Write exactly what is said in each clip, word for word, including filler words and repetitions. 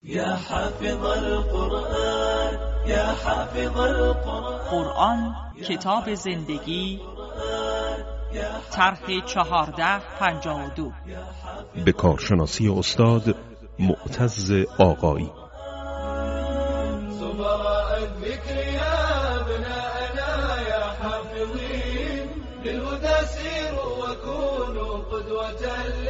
یا حافظ القرآن یا حافظ القرآن. قرآن کتاب زندگی، طرح چهارده پنجاه و دو، به کارشناسی استاد معتز آقایی. سبراء الذكر يا ابناءنا يا حافظين للهدى سيروا وكونوا قدوة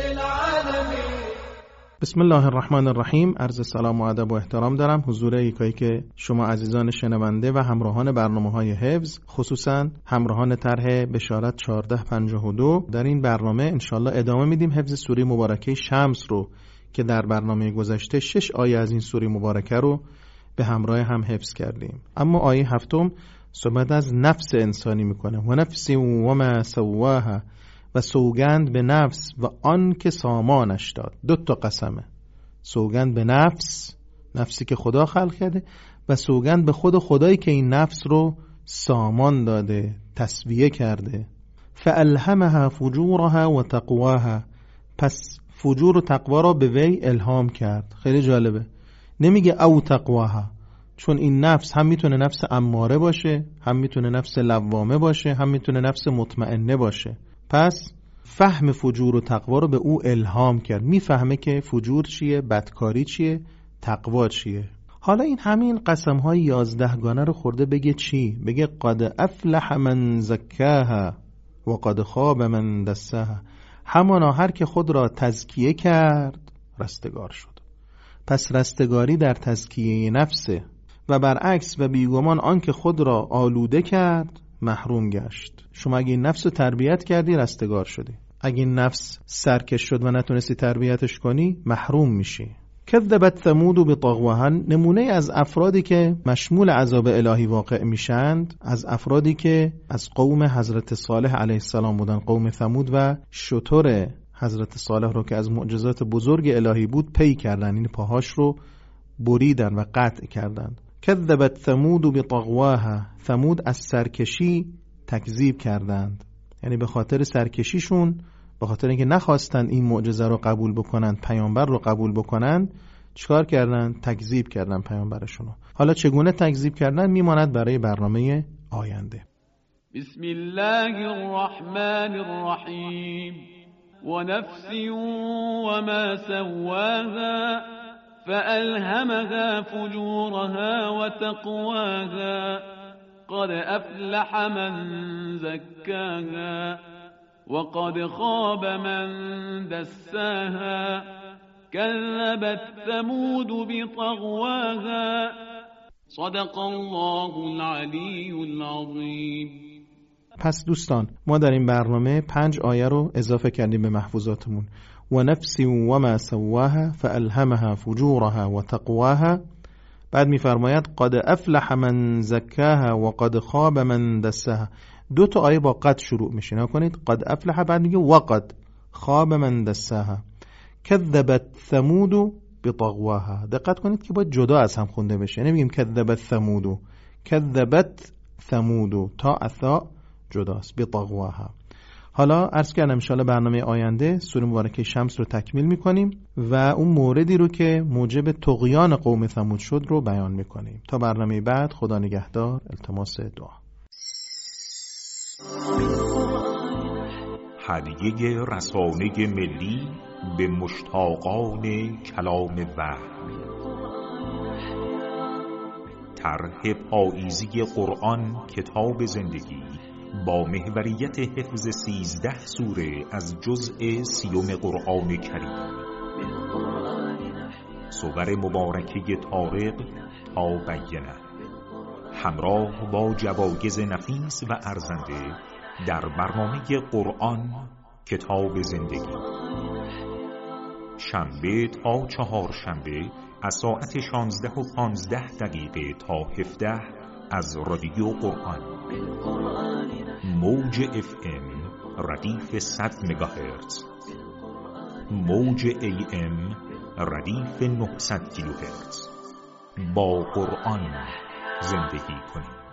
للعالمين. بسم الله الرحمن الرحیم. عرض سلام و ادب و احترام دارم حضور یکایی که شما عزیزان شنونده و همراهان برنامه‌های حفظ، خصوصا همراهان طرح بشارت چهارده پنجاه و دو. در این برنامه انشالله ادامه میدیم حفظ سوره مبارکه شمس رو که در برنامه گذشته شش آیه از این سوره مبارکه رو به همراه هم حفظ کردیم. اما آیه هفتم صحبت از نفس انسانی میکنه. و نفس و ما سواها، و سوگند به نفس و آن که سامانش داد. دو تا قسمه، سوگند به نفس، نفسی که خدا خلق کرده، و سوگند به خود خدایی که این نفس رو سامان داده، تسویه کرده. فالهمها فجورها و تقواها، پس فجور و تقوا را به وی الهام کرد. خیلی جالبه، نمیگه او تقواها، چون این نفس هم میتونه نفس اماره باشه، هم میتونه نفس لوامه باشه، هم میتونه نفس مطمئنه باشه. پس فهم فجور و تقوا رو به او الهام کرد. میفهمه که فجور چیه، بدکاری چیه، تقوا چیه. حالا این همین قسم های یازدهگانه رو خورده بگه چی؟ بگه قد افلح من زکاها و قد خاب من دساها. همانا هر که خود را تزکیه کرد رستگار شد. پس رستگاری در تزکیه نفسه، و برعکس و بیگمان آن که خود را آلوده کرد محروم گشت. شما اگه این نفس رو تربیت کردی رستگار شدی، اگه این نفس سرکش شد و نتونستی تربیتش کنی محروم میشی. کذبت ثمود بطغواها، نمونه از افرادی که مشمول عذاب الهی واقع میشند، از افرادی که از قوم حضرت صالح علیه السلام بودن، قوم ثمود، و شتر حضرت صالح رو که از معجزات بزرگ الهی بود پی کردن، این پاهاش رو بریدن و قطع کردن. کذبت ثمود بطغواها، ثمود از سرکشی تکذیب کردند، یعنی به خاطر سرکشیشون، به خاطر اینکه نخواستن این معجزه رو قبول بکنن، پیامبر رو قبول بکنن، چیکار کردن؟ تکذیب کردن پیامبرشون. حالا چگونه تکذیب کردن میماند برای برنامه آینده. بسم الله الرحمن الرحیم. و نفس و ما سواها فألهمها فجورها وتقواها قد أفلح من زكاها وقد خاب من دساها كذبت ثمود بطغواها صدق الله العلی العظیم. پس دوستان، ما در این برنامه پنج آیه رو اضافه کردیم به محفوظاتمون. و نفس و ما سواها فالهمها فجورها و تقواها. بعد میفرماید قد افلح من زکاها و قد خاب من دساها. دو تا آیه با قد شروع میشه، نکنید قد افلح، بعد میگه و قد خاب من دساها. کذبت ثمود بطغواها. دقت کنید که باید جدا از هم خونده بشه، نمیگیم کذبت ثمود، کذبت ثمود، تا اثا جداست، بطغواها. حالا عرض کردم انشاءالله برنامه آینده سوره مبارکه شمس رو تکمیل میکنیم و اون موردی رو که موجب طغیان قوم ثمود شد رو بیان میکنیم. تا برنامه بعد، خدا نگهدار. التماس دعا. هدیه رسانه ملی به مشتاقان کلام وحی. طرح پاییزی قرآن کتاب زندگی با محوریت حفظ سیزده سوره از جزء سیوم قرآن کریم. سور مبارکه طارق تا بینه، همراه با جوایز نفیس و ارزنده در برنامه قرآن کتاب زندگی. شنبه تا چهار شنبه از ساعت شانزده و پانزده دقیقه تا هفده از رادیو قرآن. موج اف ام ردیف صد مگاهرتز، موج ای ام ردیف نهصد کیلوهرتز. با قرآن زندگی کنید.